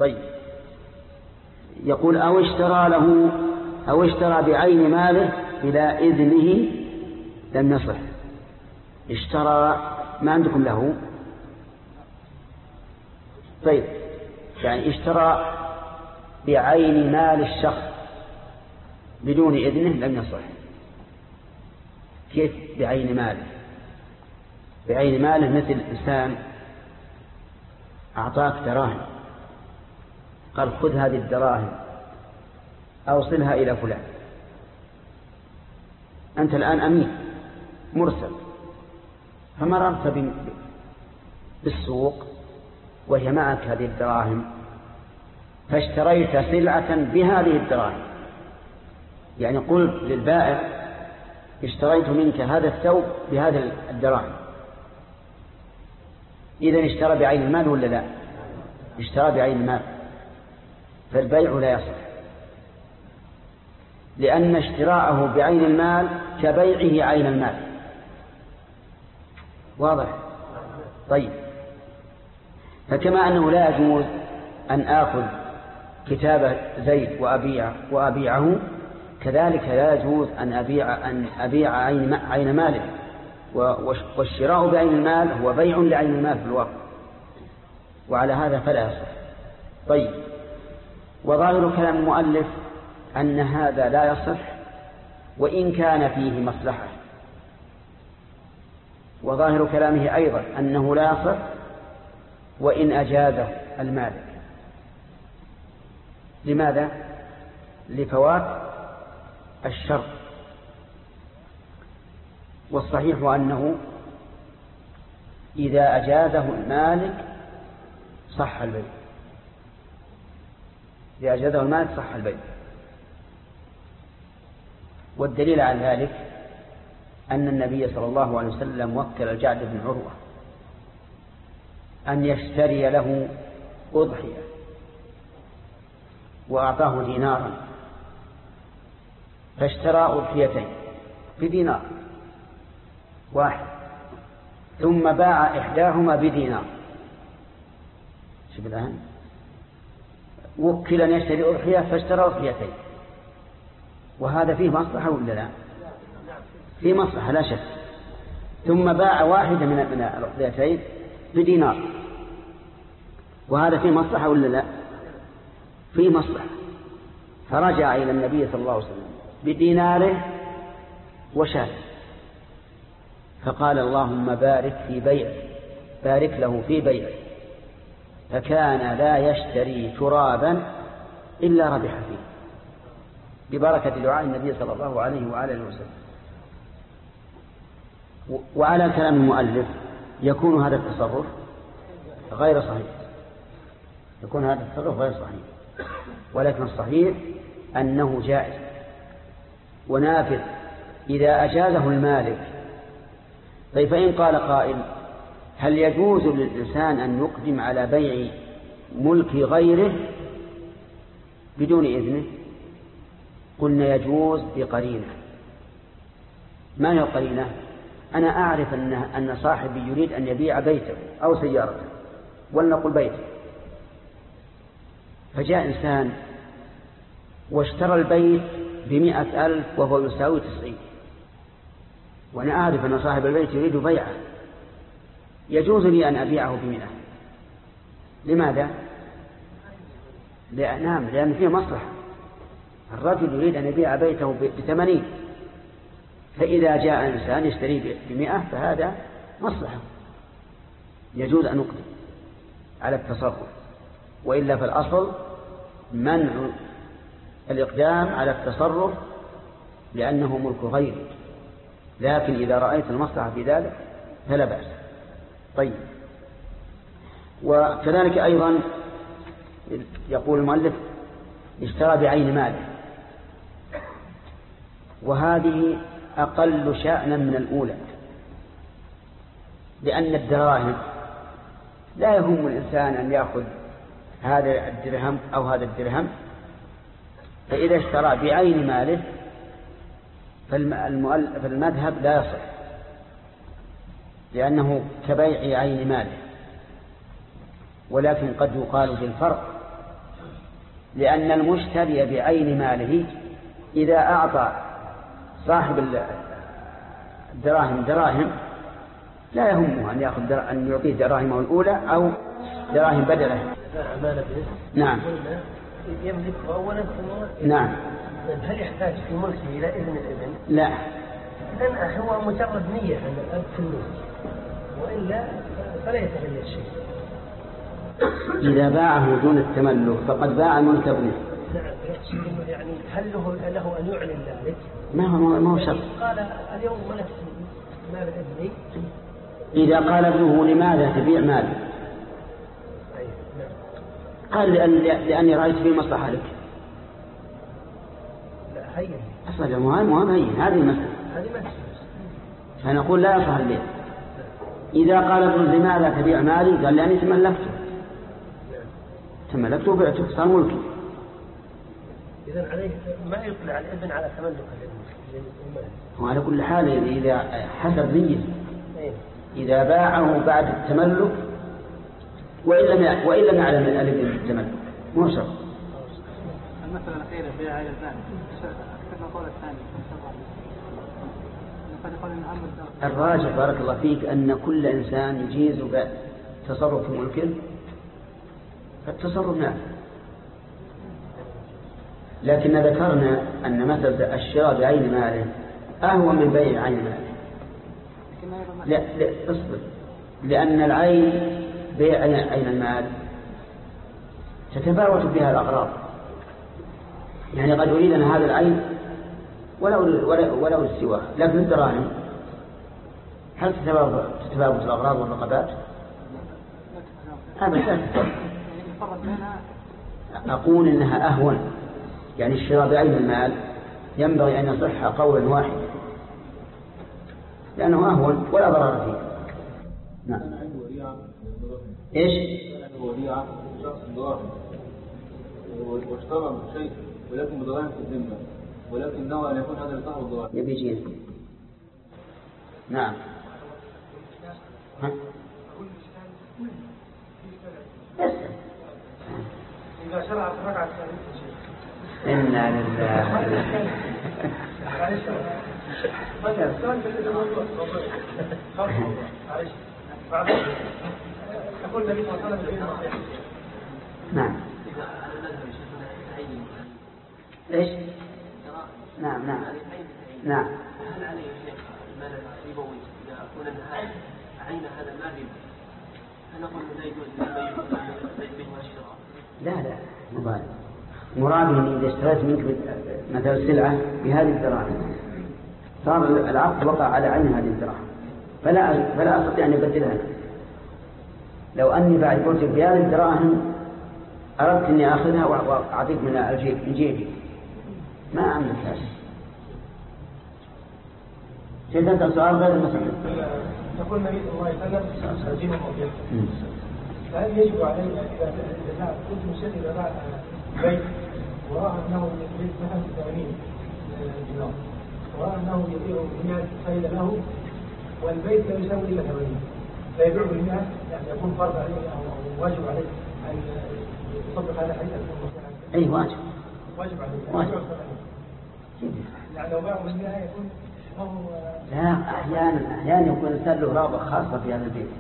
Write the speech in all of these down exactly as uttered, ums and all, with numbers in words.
طيب، يقول أو اشترى له أو اشترى بعين ماله إلى إذنه لم يصح. اشترى ما عندكم له؟ طيب، يعني اشترى بعين مال الشخص بدون إذنه لم يصح. كيف بعين ماله؟ بعين ماله مثل إنسان أعطاك دراهم، قال خذ هذه الدراهم أوصلها إلى فلان. أنت الآن أمين مرسل، فمررت بالسوق وهي معك هذه الدراهم، فاشتريت سلعة بهذه الدراهم، يعني قلت للبائع اشتريت منك هذا الثوب بهذا الدراهم. إذن اشترى بعين المال ولا لا؟ اشترى بعين المال، فالبيع لا يصح، لأن اشتراءه بعين المال كبيعه عين المال. واضح؟ طيب، فكما أنه لا يجوز أن آخذ كتاب زيد وأبيع وأبيعه، كذلك لا يجوز أن أبيع أن أبيع عين عين ماله، والشراء بعين المال هو بيع لعين المال في الواقع، وعلى هذا فلا يصح. طيب، وظاهر كلام المؤلف أن هذا لا يصح وإن كان فيه مصلحة، وظاهر كلامه أيضا أنه لا يصح وإن أجازه المالك. لماذا؟ لفوات الشرط. والصحيح أنه إذا أجازه المالك صح البيع، إذا أجازه المالك صح البيع. والدليل على ذلك أن النبي صلى الله عليه وسلم وكل الجعد بن عروة أن يشتري له أضحية وأعطاه دينارا، فاشترى أضحيتين بدينار واحد، ثم باع إحداهما بدينار. شوف الآن، وكل أن يشتري أضحية فاشترى أضحيتين، وهذا فيه مصلحة ولا لا؟ فيه مصلحة لا شك. ثم باع واحدة من الأضحيتين بدينار، وهذا فيه مصلحة ولا لا؟ فيه مصلحة. فرجع إلى النبي صلى الله عليه وسلم بديناره وشاة، فقال اللهم بارك في بيعه، بارك له في بيعه، فكان لا يشتري ترابا إلا ربح فيه، ببركة دعاء النبي صلى الله عليه وآله وسلم. وعلى كلام المؤلف يكون هذا التصرف غير صحيح، يكون هذا التصرف غير صحيح، ولكن الصحيح أنه جائز ونافذ إذا أجازه المالك. طيب، فإن قال قائل هل يجوز للإنسان أن يقدم على بيع ملك غيره بدون إذنه؟ قلنا يجوز بقرينة. ما هي القرينة؟ أنا أعرف أن أن صاحبي يريد أن يبيع بيته أو سيارته، ولنقل بيته، فجاء إنسان واشترى البيت بمئة ألف وهو يساوي تسعين، وأنا أعرف أن صاحب البيت يريد بيعه، يجوز لي أن أبيعه بمئة. لماذا؟ نعم، لأن فيه مصلحة. الرجل يريد أن يبيع بيته بثمانين، فإذا جاء إنسان يشتري بمئة فهذا مصلحة، يجوز أن نقدم على التصرف، وإلا فالأصل منع الإقدام على التصرف لأنه ملك غيره، لكن إذا رأيت المصلحة في ذلك فلا بأس. طيب، وكذلك أيضا يقول المؤلف اشترى بعين ماله، وهذه أقل شأنا من الأولى، لأن الدراهم لا يهم الإنسان أن يأخذ هذا الدرهم أو هذا الدرهم، فإذا اشترى بعين ماله فالمذهب لا يصح، لأنه كبيع عين ماله. ولكن قد يقال بالفرق لأن المشتري بعين ماله إذا أعطى صاحب الدراهم دراهم لا يهمه أن يأخذ أن يعطيه دراهمه الأولى أو دراهم بدله. نعم. يملك أولا. نعم. هل يحتاج في ملكه إلى إذن الابن؟ لا. إذن هو مجرد نية عند الأب في الملك، وإلا فلا يتغير شيء. إذا باعه دون التملك فقد باع ملك ابنه. نعم. يعني هل له, له أن يعلن ذلك؟ ما هو ما هو شرط. قال اليوم ملكت مال ابني. إذا قال ابنه لماذا تبيع مالي؟ قال لأن لأني رأيت فيه مصلحة لك. لا هين. أصلا مهم مهم هين هذه المسألة. هذه مسألة. فنقول لا يصح البيع. إذا قال ابن لماذا تبيع مالي؟ قال لأني تملكته. تملكته وبعته صار ملكي. إذن عليه ما يطلع الابن على تملك الابن. وعلى كل حال إذا حسب نية إذا باعه بعد التملك وإن لم وإن لم يعلم الابن التملك مو شرط. المسألة الأخيرة بيع عائلة ثاني كما قال الثاني. الراجح بارك الله فيك أن كل إنسان يجيز تصرف في ملكه فالتصرف نافع. لكن ذكرنا أن مثل الشراء بعين ماله أهون من بيع عين ماله. لا لا اصبر. لأن العين بيع عين المال تتفاوت بها الأغراض. يعني قد أريد أن هذا العين ولو ولو السواه، لكن الدراهم هل تتفاوت الأغراض والرقبات؟ هذا لا تتفاوت. أقول إنها أهون. يعني الشراء بعين المال ينبغي أن يصح قولا واحدا لأنه أهون ولا ضرر فيه. نعم. إيش؟ وديعة شخص دراهم واشترى شيء ولكن بدراهم في الذمة ولكن نوى أن يكون هذا لصاحب الدراهم. يبي يجي. نعم. ها؟ إذا شرع الركعة الثالثة. إنا لله. يقول النبي صلى الله عليه وسلم نعم. ايش؟ نعم نعم نعم. هل عليه شيء المال الربوي إذا أكون عين هذا المال ربا؟ هل نقول لا يجوز البيع والشراء؟ لا لا مبالغ. مرادي إن إذا اشتريت منك مثلا السلعة بهذه الدراهم صار العقد وقع على عين هذه الدراهم فلا فلا أستطيع أن أبدلها. لو أني بعد قلت بهذه الدراهم أردت أني أخذها وأعطيك من الجيب من جيبي ما أعمل هذا. سيدنا السؤال غير المسألة. يقول النبي صلى الله عليه وسلم الدين المؤمن فهل يجب عليه إذا باع كنت مشتري إذا باع بيت ورأى أنه البيت مثلا ثمانين دينار ورأى أنه يبيع بمئة فإذا له والبيت لا يساوي إلا ثمانين فيبيع بالمئة يعني يكون فرض عليه أو واجب عليه أن يطبق هذا الحديث. أي واجب. واجب عليه. واجب. يعني لو باعوا بالمئة يكون لا أحيانا أحيانا يكون الإنسان له رغبة خاصة في هذا البيت.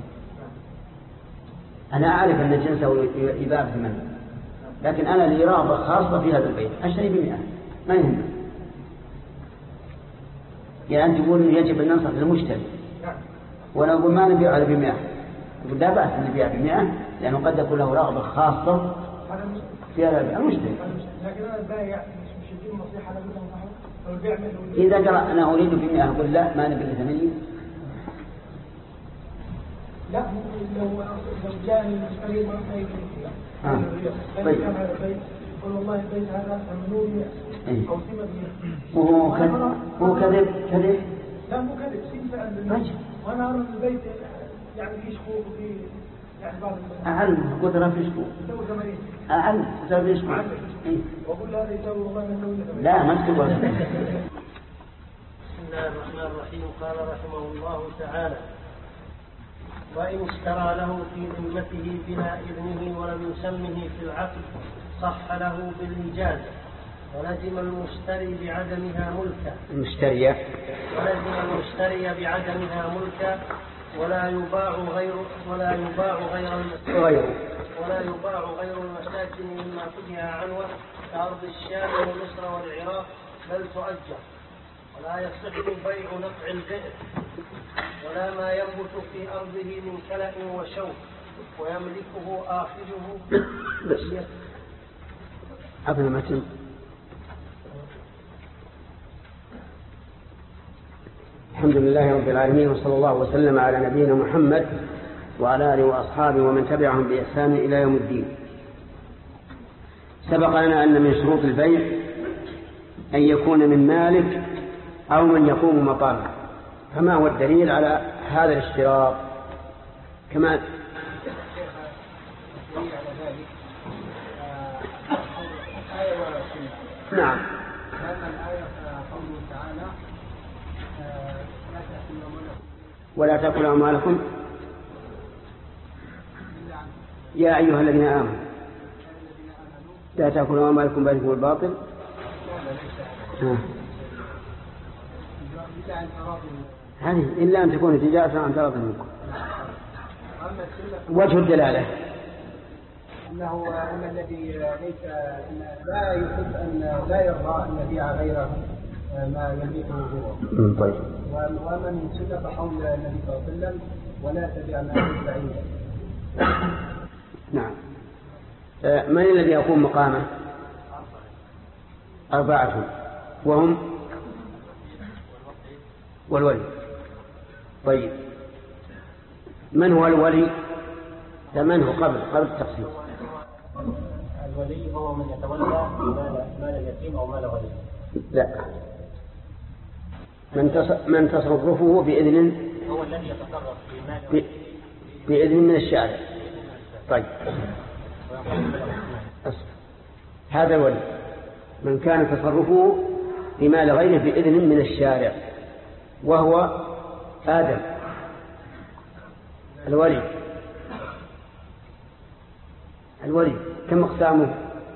أنا أعرف أن جنسه يباع بثمانين لكن أنا لي رغبة خاصة في هذا البيت أشتري بمئة ما يهم. يعني أنت تقول يجب أن ننصح للمشتري وأنا أقول ما نبيع على بمئة يقول لا بأس أن نبيع بمئة لأنه قد يكون له رغبة خاصة في هذا المشتري. لكن أنا البائع مش يدين نصيحة لو البيع إذا قال أنا أريد بمئة أقول لا ما نبي ثمانين. لا لو لو جاء المشتري ما في آه. طيب هذا البيت يقول والله البيت هذا ثمانين أو ثمانين وهو كذب هو كذب كذب لا مو كذب سين فعلا وأنا أرى البيت يعني في شكوك وفي يعني بعض أعلم قدرة في شكوك يسوي ثمانين أعلم يسوي شكوك وأقول هذا يسوي والله ما يسوي ثمانين لا ما تقول. بسم الله الرحمن الرحيم. قال رحمه الله تعالى وإن اشترى له في ذمته بلا إذنه ولم يسمه في العقد صح له بالإيجاز، ولزم المشتري بعدمها ملكا المشتري ولزم المشتري بعدمها ملكا ولا يباع غير ولا يباع غير غير ولا يباع غير المساكن مما فتح عنوه كأرض الشام ومصر والعراق، بل تؤجر. ولا يصح بيع نفع البئر ولا ما ينبت في أرضه من كلأ وشوك ويملكه آخذه. أبنى متن. الحمد لله رب العالمين، وصلى الله وسلم على نبينا محمد وعلى آله وأصحابه ومن تبعهم بإحسان إلى يوم الدين. سبق لنا أن من شروط البيع أن يكون من مالك أو من يقوم مقامه، فما هو الدليل على هذا الاشتراط؟ كمان نعم. ولا تأكلوا أموالكم يا أيها الذين آمنوا لا تأكلوا أموالكم بينكم بالباطل. هذه إلا أن تكون تجارة عن تراض منكم. وجه الدلالة أنه أن الذي ليس لا يحب أن لا يرضى أن يبيع غيره ما يملكه هو. طيب. ومن سلك قول النبي صلى الله عليه وسلم ولا تبيع ما ليس عندك. نعم. من الذي يقوم مقامه؟ أربعة، وهم والولي. طيب، من هو الولي؟ من هو قبل قبل التقسيم؟ الولي هو من يتولى مال اليتيم أو مال غيره. لا، من من تصرفه بإذن هو الذي يتصرف في مال بإذن من الشارع. طيب، هذا الولي من كان تصرفه في مال غيره بإذن من الشارع، وهو آدم الولي. الولي كم أقسامه؟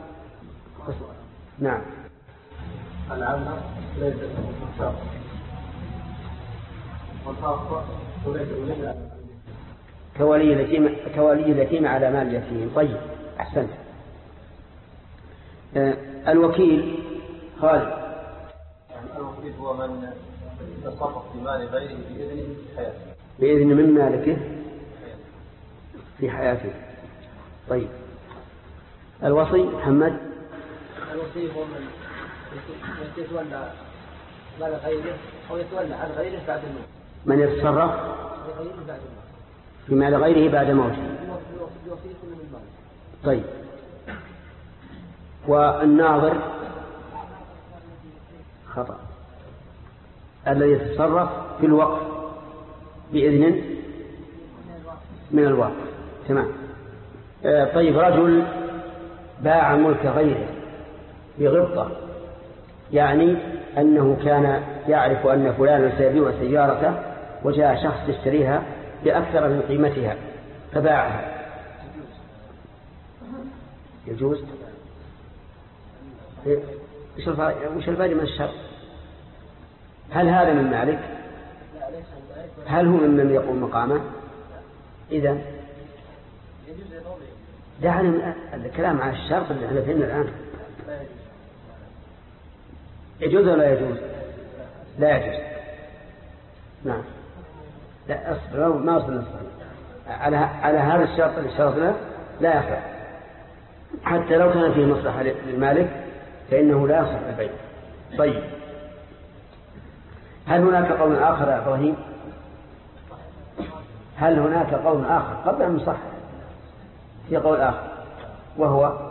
نعم. العامة ليس بالخاصة والخاصة وليس ولي كولي اليتيم كولي اليتيم على مال اليتيم. طيب، أحسنت. آه الوكيل خالد. يعني الوكيل هو من يتصرف في مال غيره بإذنه في حياته، بإذن من مالكه في حياته. طيب، الوصي محمد. الوصي هو من يتولى مال غيره أو يتولى عن غيره بعد الموت. من يتصرف في مال غيره بعد موته. طيب، والناظر خطأ، الذي يتصرف في الوقف بإذن من الواقف. تمام. آه طيب، رجل باع ملك غيره بغبطة، يعني أنه كان يعرف أن فلانا سيبيع سيارته وجاء شخص يشتريها بأكثر من قيمتها فباعها، يجوز؟ وش الفائدة من الشر؟ هل هذا من مالك؟ هل هو ممن يقوم مقامه؟ إذن دعنا الكلام على الشرط اللي احنا فينا الآن. يجوز ولا يجوز؟ لا يجوز. نعم. لا أصبر، ما أصبر نصبر على على هذا الشرط اللي شرطنا لا يخفى، حتى لو كان فيه مصلحة للمالك فإنه لا يصح البيع. طيب، هل هناك قول آخر يا إبراهيم؟ هل هناك قول آخر قبل أن نصح؟ في قول آخر وهو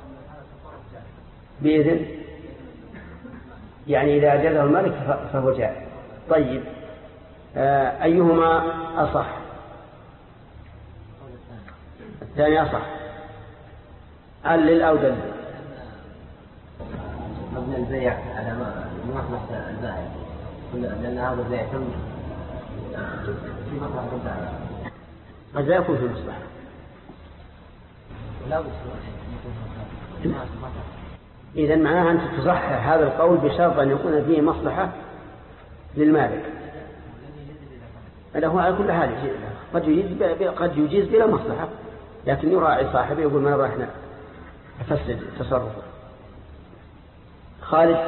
بإذن، يعني إذا أجازه الملك فهو جائز. طيب، آه أيهما أصح؟ الثاني أصح. علل أو دلل؟ قبل البيع على ما مصلحة البائع، لأن هذا البيع تم في مصلحة البائع. قد لا يكون في مصلحة. إذن معناها أن تصحح هذا القول بشرط أن يكون فيه مصلحة للمالك. هذا هو على كل حال قد يجيز قد يجيز بلا مصلحة، لكن يراعي صاحبه يقول ما نبغى احنا نفسد تصرفه. خالد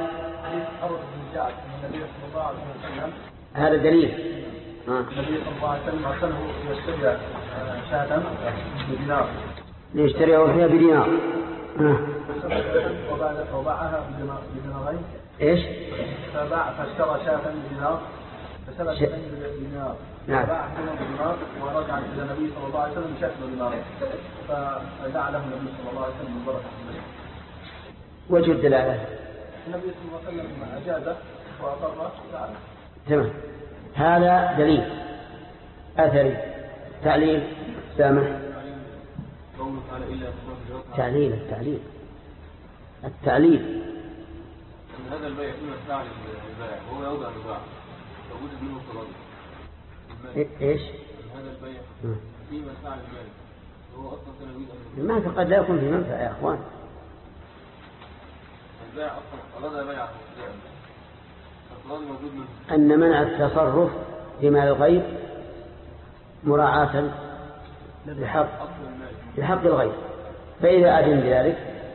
هذا دليل. النبي صلى الله عليه وسلم أرسله يشتري شاة بدينار ليشتريه فيها بدينار وباعها بدينارين. ايش؟ فباع فاشترى شاة بدينار فسلت ش... بدينار نعم. فباع بدينار ورجع إلى النبي صلى الله عليه وسلم شاة بدينارين فدعا له النبي صلى الله عليه وسلم بالبركة. وجه الدلالة النبي صلى الله عليه وسلم أجازه وأقره دعا. تمام. هذا دليل أثري. تعليل سامح. تعليل التعليل التعليل أن هذا البيع فيما استعلم البائع وهو يوضع الباع فوجد منه تردد. إيش؟ هذا البيع فيما استعلم المالك وهو أصلا كان يريد أن المنفعة قد لا يكون في منفعة يا أخوان. البائع أصلا أراد بيعه موجود منه. أن منع التصرف في مال الغير مراعاة لحق لحق الغير، فإذا أذن بذلك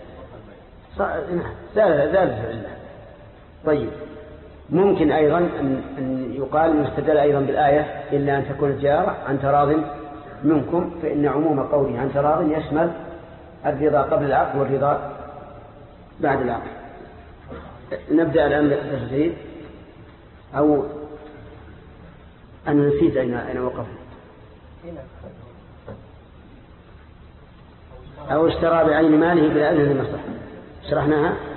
زال زال العلة. طيب ممكن أيضا أن يقال يستدل أيضا بالآية إلا أن تكون التجارة عن تراض منكم، فإن عموم قوله عن تراض يشمل الرضا قبل العقد والرضا بعد العقد. نبدأ الآن بالتفسير أو أنا نسيت أين أين وقفت. أو اشترى بعين ماله بلا أذن المصلحة شرحناها.